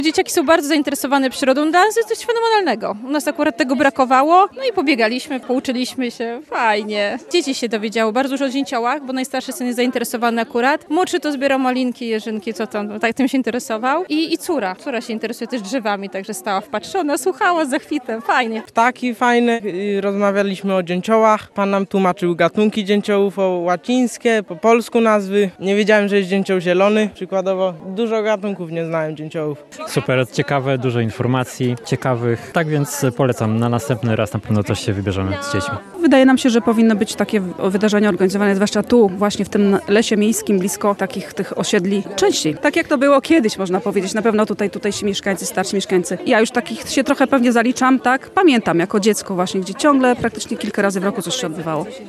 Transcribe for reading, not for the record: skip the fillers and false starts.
Dzieciaki są bardzo zainteresowane przyrodą. Dla nas jest coś fenomenalnego. U nas akurat tego brakowało. No i pobiegaliśmy, pouczyliśmy się. Fajnie. Dzieci się dowiedziało bardzo dużo o dzięciołach, bo najstarszy syn jest zainteresowany akurat. Młodszy to zbierał malinki, jeżynki, co tam, tak tym się interesował. I córa. Córa się interesuje też drzewami, także stała wpatrzona, słuchała z zachwytem. Fajnie. Ptaki fajne, rozmawialiśmy o dzięciołach. Pan nam tłumaczył gatunki dzięciołów, o łacińskie, po polsku nazwy. Nie wiedziałem, że jest dzięcioł zielony, przykładowo. Dużo gatunków nie znałem dzięciołów. Super, ciekawe, dużo informacji ciekawych. Tak więc polecam, na następny raz na pewno też się wybierzemy z dziećmi. Wydaje nam się, że powinny być takie wydarzenia organizowane, zwłaszcza tu, właśnie w tym lesie miejskim, blisko takich tych osiedli częściej. Tak jak to było kiedyś, można powiedzieć. Na pewno tutaj ci mieszkańcy, starsi mieszkańcy. Ja już takich się trochę pewnie zaliczam, tak? Pamiętam jako dziecko właśnie, gdzie ciągle praktycznie kilka razy w roku coś się odbywało.